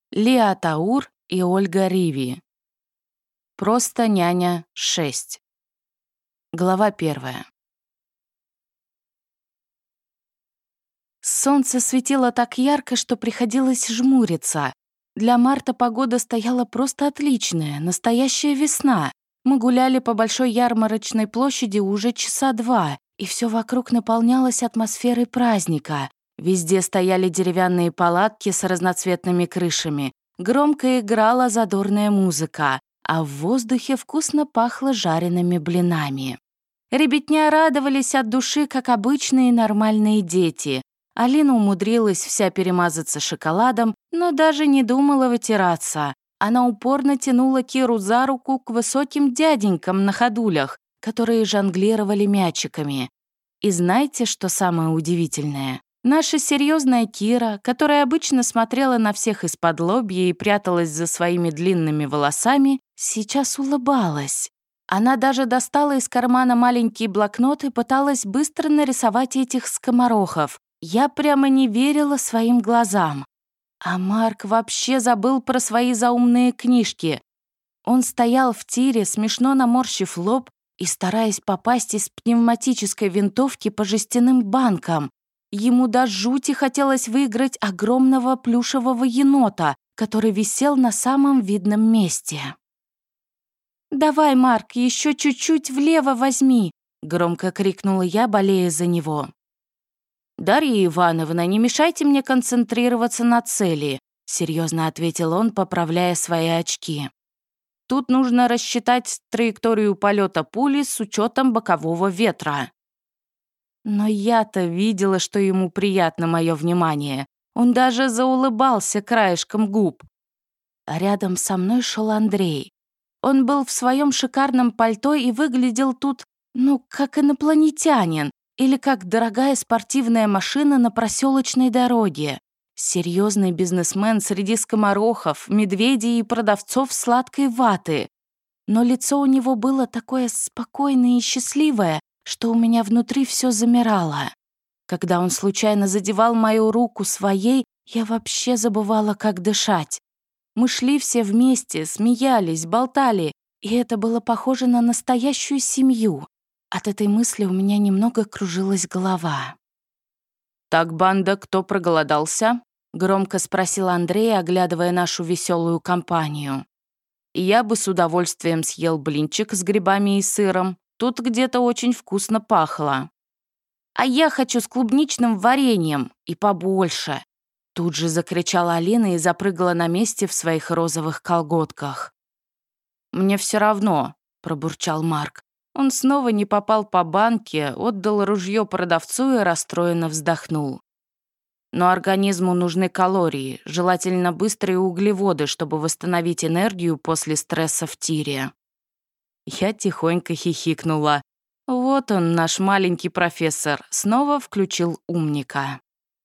Лиа Таур и Ольга Риви. Просто няня 6. Глава 1. Солнце светило так ярко, что приходилось жмуриться. Для марта погода стояла просто отличная, настоящая весна. Мы гуляли по большой ярмарочной площади уже часа 2, и все вокруг наполнялось атмосферой праздника. Везде стояли деревянные палатки с разноцветными крышами. Громко играла задорная музыка, а в воздухе вкусно пахло жареными блинами. Ребятня радовались от души, как обычные нормальные дети. Алина умудрилась вся перемазаться шоколадом, но даже не думала вытираться. Она упорно тянула Киру за руку к высоким дяденькам на ходулях, которые жонглировали мячиками. И знаете, что самое удивительное? Наша серьезная Кира, которая обычно смотрела на всех исподлобья и пряталась за своими длинными волосами, сейчас улыбалась. Она даже достала из кармана маленький блокнот и пыталась быстро нарисовать этих скоморохов. Я прямо не верила своим глазам. А Марк вообще забыл про свои заумные книжки. Он стоял в тире, смешно наморщив лоб и стараясь попасть из пневматической винтовки по жестяным банкам. Ему до жути хотелось выиграть огромного плюшевого енота, который висел на самом видном месте. «Давай, Марк, еще чуть-чуть влево возьми!» — громко крикнула я, болея за него. «Дарья Ивановна, не мешайте мне концентрироваться на цели», — серьезно ответил он, поправляя свои очки. «Тут нужно рассчитать траекторию полета пули с учетом бокового ветра». Но я-то видела, что ему приятно мое внимание. Он даже заулыбался краешком губ. А рядом со мной шел Андрей. Он был в своем шикарном пальто и выглядел тут, как инопланетянин или как дорогая спортивная машина на проселочной дороге. Серьезный бизнесмен среди скоморохов, медведей и продавцов сладкой ваты. Но лицо у него было такое спокойное и счастливое, что у меня внутри все замирало. Когда он случайно задевал мою руку своей, я вообще забывала, как дышать. Мы шли все вместе, смеялись, болтали, и это было похоже на настоящую семью. От этой мысли у меня немного кружилась голова. «Так, банда, кто проголодался?» — громко спросил Андрей, оглядывая нашу веселую компанию. «Я бы с удовольствием съел блинчик с грибами и сыром. Тут где-то очень вкусно пахло. А я хочу с клубничным вареньем и побольше!» Тут же закричала Алина и запрыгала на месте в своих розовых колготках. «Мне все равно», — пробурчал Марк. Он снова не попал по банке, отдал ружье продавцу и расстроенно вздохнул. «Но организму нужны калории, желательно быстрые углеводы, чтобы восстановить энергию после стресса в тире». Я тихонько хихикнула. Вот он, наш маленький профессор, снова включил умника.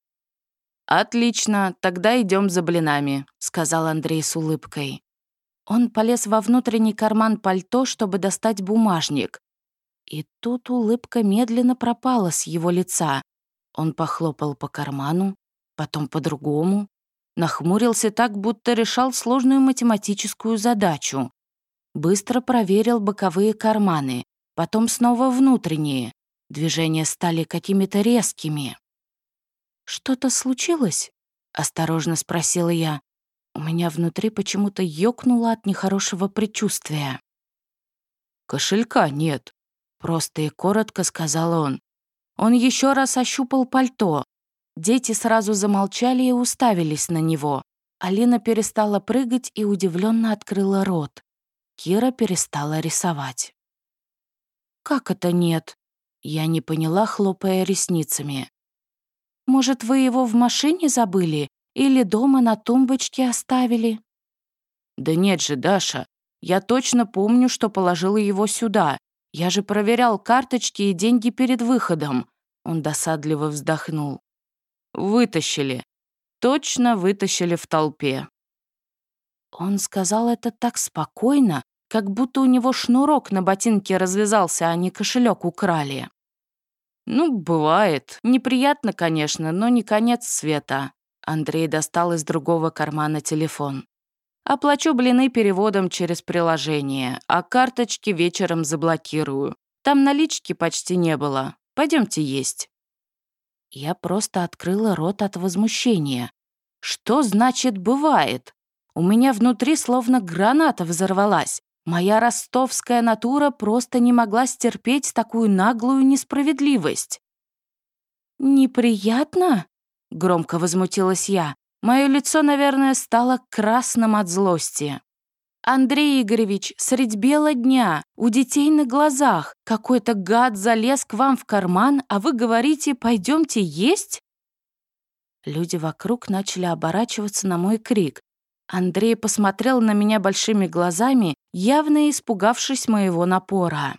«Отлично, тогда идем за блинами», — сказал Андрей с улыбкой. Он полез во внутренний карман пальто, чтобы достать бумажник. И тут улыбка медленно пропала с его лица. Он похлопал по карману, потом по другому, нахмурился так, будто решал сложную математическую задачу. Быстро проверил боковые карманы, потом снова внутренние. Движения стали какими-то резкими. «Что-то случилось?» — осторожно спросила я. У меня внутри почему-то ёкнуло от нехорошего предчувствия. «Кошелька нет», — просто и коротко сказал он. Он еще раз ощупал пальто. Дети сразу замолчали и уставились на него. Алина перестала прыгать и удивленно открыла рот. Кира перестала рисовать. «Как это нет?» Я не поняла, хлопая ресницами. «Может, вы его в машине забыли или дома на тумбочке оставили?» «Да нет же, Даша, я точно помню, что положила его сюда. Я же проверял карточки и деньги перед выходом». Он досадливо вздохнул. «Вытащили. Точно вытащили в толпе». Он сказал это так спокойно, как будто у него шнурок на ботинке развязался, а не кошелек украли. «Ну, бывает. Неприятно, конечно, но не конец света». Андрей достал из другого кармана телефон. «Оплачу блины переводом через приложение, а карточки вечером заблокирую. Там налички почти не было. Пойдемте есть». Я просто открыла рот от возмущения. Что значит «бывает»? У меня внутри словно граната взорвалась. Моя ростовская натура просто не могла стерпеть такую наглую несправедливость. «Неприятно?» — громко возмутилась я. Мое лицо, наверное, стало красным от злости. «Андрей Игоревич, средь бела дня, у детей на глазах, какой-то гад залез к вам в карман, а вы говорите, пойдемте есть?» Люди вокруг начали оборачиваться на мой крик. Андрей посмотрел на меня большими глазами, явно испугавшись моего напора.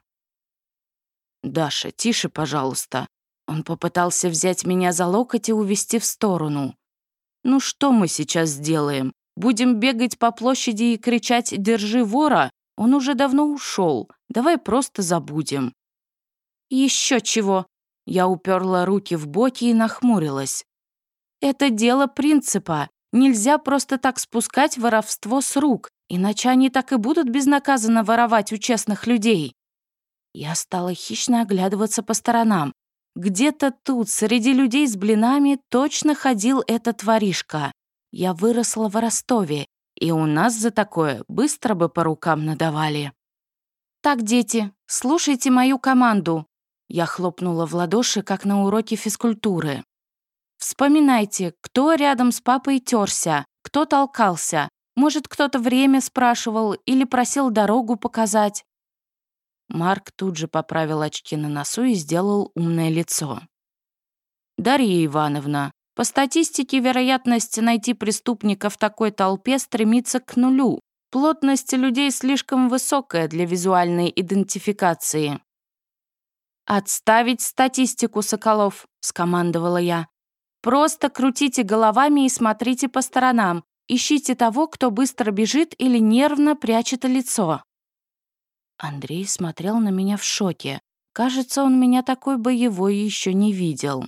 «Даша, тише, пожалуйста». Он попытался взять меня за локоть и увести в сторону. «Ну что мы сейчас сделаем? Будем бегать по площади и кричать «Держи вора»? Он уже давно ушел. Давай просто забудем». «Еще чего?» Я уперла руки в боки и нахмурилась. «Это дело принципа. Нельзя просто так спускать воровство с рук, иначе они так и будут безнаказанно воровать у честных людей». Я стала хищно оглядываться по сторонам. Где-то тут, среди людей с блинами, точно ходил этот воришка. Я выросла в Ростове, и у нас за такое быстро бы по рукам надавали. «Так, дети, слушайте мою команду». Я хлопнула в ладоши, как на уроке физкультуры. «Вспоминайте, кто рядом с папой терся, кто толкался. Может, кто-то время спрашивал или просил дорогу показать». Марк тут же поправил очки на носу и сделал умное лицо. «Дарья Ивановна, по статистике вероятность найти преступника в такой толпе стремится к нулю. Плотность людей слишком высокая для визуальной идентификации». «Отставить статистику, Соколов», — скомандовала я. «Просто крутите головами и смотрите по сторонам. Ищите того, кто быстро бежит или нервно прячет лицо». Андрей смотрел на меня в шоке. Кажется, он меня такой боевой еще не видел.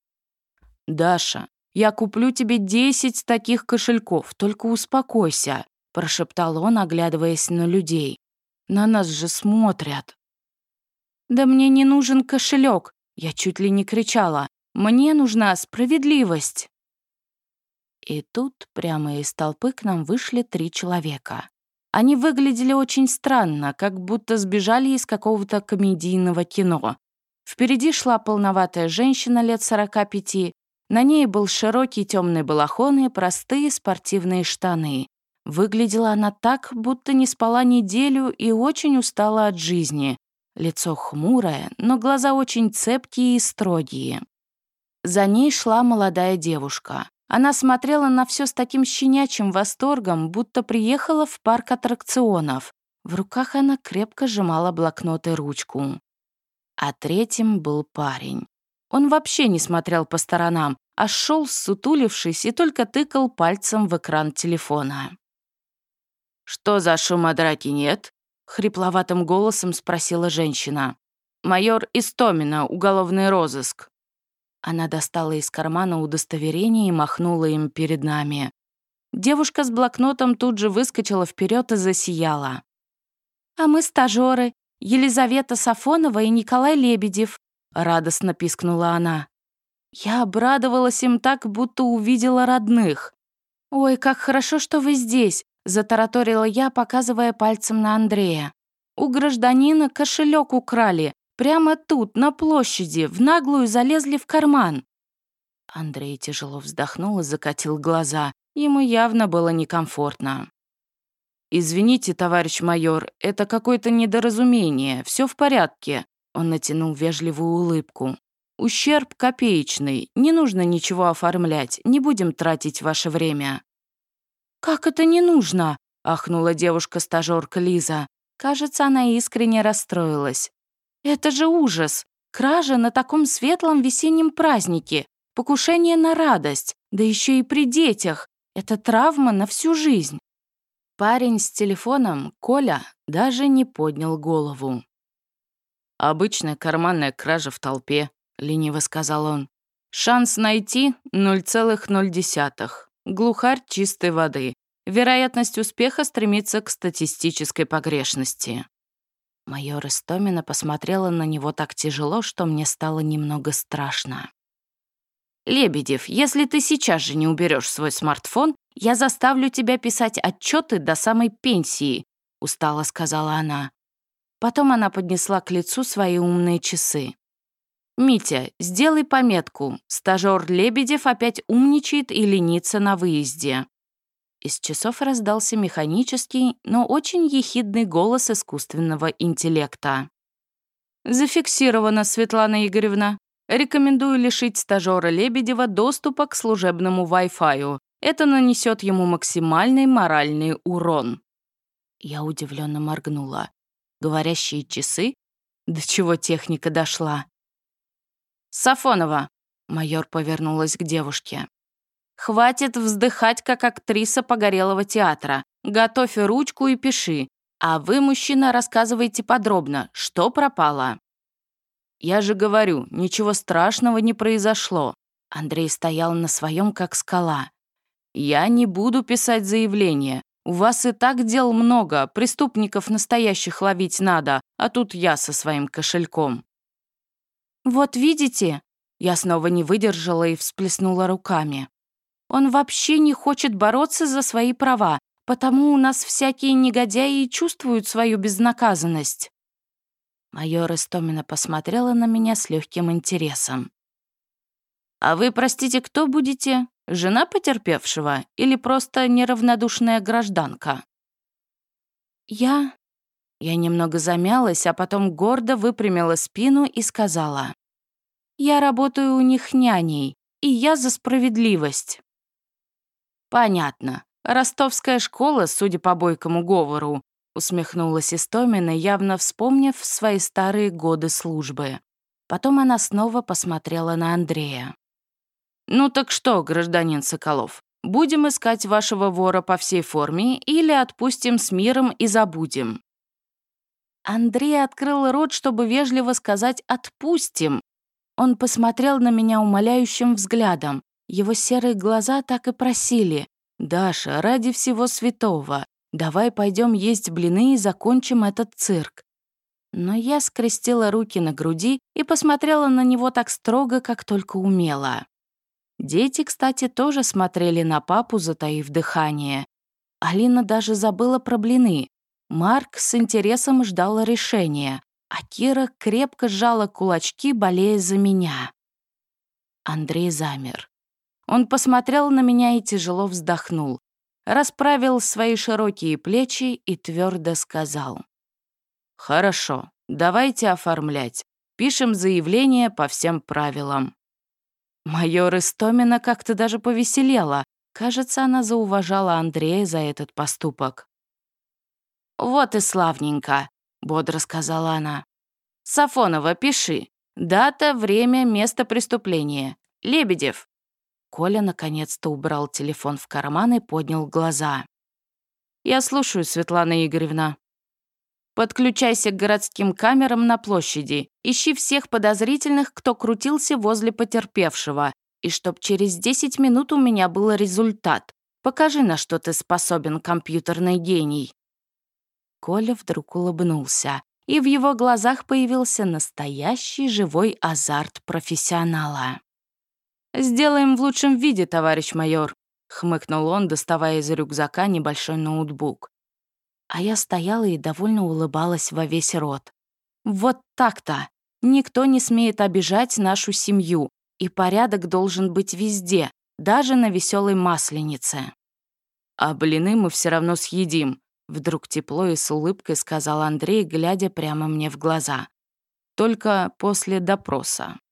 «Даша, я куплю тебе 10 таких кошельков, только успокойся», прошептал он, оглядываясь на людей. «На нас же смотрят». «Да мне не нужен кошелек», я чуть ли не кричала. «Мне нужна справедливость». И тут прямо из толпы к нам вышли 3 человека. Они выглядели очень странно, как будто сбежали из какого-то комедийного кино. Впереди шла полноватая женщина лет 45. На ней был широкий темный балахон и простые спортивные штаны. Выглядела она так, будто не спала неделю и очень устала от жизни. Лицо хмурое, но глаза очень цепкие и строгие. За ней шла молодая девушка. Она смотрела на все с таким щенячьим восторгом, будто приехала в парк аттракционов. В руках она крепко сжимала блокнот и ручку. А третьим был парень. Он вообще не смотрел по сторонам, а шел, ссутулившись, и только тыкал пальцем в экран телефона. «Что за шума драки нет?» — хрипловатым голосом спросила женщина. «Майор Истомина, уголовный розыск». Она достала из кармана удостоверение и махнула им перед нами. Девушка с блокнотом тут же выскочила вперед и засияла. «А мы стажеры, Елизавета Сафонова и Николай Лебедев», — радостно пискнула она. Я обрадовалась им так, будто увидела родных. «Ой, как хорошо, что вы здесь», — затараторила я, показывая пальцем на Андрея. «У гражданина кошелек украли. Прямо тут, на площади, в наглую залезли в карман». Андрей тяжело вздохнул и закатил глаза. Ему явно было некомфортно. «Извините, товарищ майор, это какое-то недоразумение. Все в порядке». Он натянул вежливую улыбку. «Ущерб копеечный. Не нужно ничего оформлять. Не будем тратить ваше время». «Как это не нужно?» — ахнула девушка-стажёрка Лиза. Кажется, она искренне расстроилась. «Это же ужас! Кража на таком светлом весеннем празднике, покушение на радость, да еще и при детях. Это травма на всю жизнь». Парень с телефоном, Коля, даже не поднял голову. «Обычная карманная кража в толпе», — лениво сказал он. Шанс найти 0,0. Глухарь чистой воды. Вероятность успеха стремится к статистической погрешности. Майор Истомина посмотрела на него так тяжело, что мне стало немного страшно. «Лебедев, если ты сейчас же не уберешь свой смартфон, я заставлю тебя писать отчеты до самой пенсии», — устало сказала она. Потом она поднесла к лицу свои умные часы. «Митя, сделай пометку. Стажёр Лебедев опять умничает и ленится на выезде». Из часов раздался механический, но очень ехидный голос искусственного интеллекта. «Зафиксировано, Светлана Игоревна. Рекомендую лишить стажёра Лебедева доступа к служебному Wi-Fi. Это нанесет ему максимальный моральный урон». Я удивленно моргнула. Говорящие часы? До чего техника дошла? «Сафонова», — майор повернулась к девушке. «Хватит вздыхать, как актриса погорелого театра. Готовь ручку и пиши. А вы, мужчина, рассказывайте подробно, что пропало». «Я же говорю, ничего страшного не произошло». Андрей стоял на своем, как скала. «Я не буду писать заявление. У вас и так дел много, преступников настоящих ловить надо, а тут я со своим кошельком». «Вот видите?» Я снова не выдержала и всплеснула руками. «Он вообще не хочет бороться за свои права, потому у нас всякие негодяи и чувствуют свою безнаказанность». Майор Истомина посмотрела на меня с легким интересом. «А вы, простите, кто будете? Жена потерпевшего или просто неравнодушная гражданка?» Я немного замялась, а потом гордо выпрямила спину и сказала: «Я работаю у них няней, и я за справедливость». «Понятно. Ростовская школа, судя по бойкому говору», усмехнулась Истомина, явно вспомнив свои старые годы службы. Потом она снова посмотрела на Андрея. «Ну так что, гражданин Соколов, будем искать вашего вора по всей форме или отпустим с миром и забудем?» Андрей открыл рот, чтобы вежливо сказать «отпустим». Он посмотрел на меня умоляющим взглядом. Его серые глаза так и просили: «Даша, ради всего святого, давай пойдем есть блины и закончим этот цирк». Но я скрестила руки на груди и посмотрела на него так строго, как только умела. Дети, кстати, тоже смотрели на папу, затаив дыхание. Алина даже забыла про блины. Марк с интересом ждал решения, а Кира крепко сжала кулачки, болея за меня. Андрей замер. Он посмотрел на меня и тяжело вздохнул, расправил свои широкие плечи и твердо сказал: «Хорошо, давайте оформлять. Пишем заявление по всем правилам». Майор Истомина как-то даже повеселела. Кажется, она зауважала Андрея за этот поступок. «Вот и славненько», — бодро сказала она. «Сафонова, пиши. Дата, время, место преступления. Лебедев». Коля наконец-то убрал телефон в карман и поднял глаза. «Я слушаю, Светлана Игоревна». «Подключайся к городским камерам на площади. Ищи всех подозрительных, кто крутился возле потерпевшего. И чтоб через 10 минут у меня был результат. Покажи, на что ты способен, компьютерный гений». Коля вдруг улыбнулся, и в его глазах появился настоящий живой азарт профессионала. «Сделаем в лучшем виде, товарищ майор», — хмыкнул он, доставая из рюкзака небольшой ноутбук. А я стояла и довольно улыбалась во весь рот. Вот так-то. Никто не смеет обижать нашу семью, и порядок должен быть везде, даже на веселой масленице. «А блины мы все равно съедим», — вдруг тепло и с улыбкой сказал Андрей, глядя прямо мне в глаза. «Только после допроса».